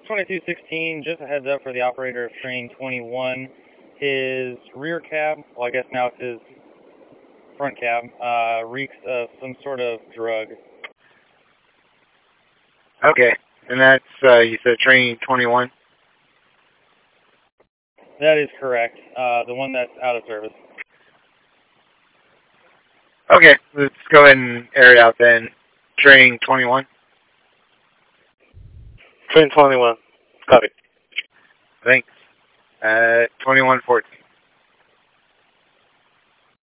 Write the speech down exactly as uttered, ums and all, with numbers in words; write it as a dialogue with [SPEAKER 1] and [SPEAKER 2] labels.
[SPEAKER 1] twenty-two sixteen, just a heads up for the operator of train twenty-one. His rear cab, well I guess now it's his front cab, uh, reeks of some sort of drug.
[SPEAKER 2] Okay, and that's, uh, you said train twenty-one?
[SPEAKER 1] That is correct, uh, the one that's out of service.
[SPEAKER 2] Okay, let's go ahead and air it out then. Train twenty-one?
[SPEAKER 3] Train twenty-one, copy.
[SPEAKER 2] Thanks. Uh, twenty-one fourteen.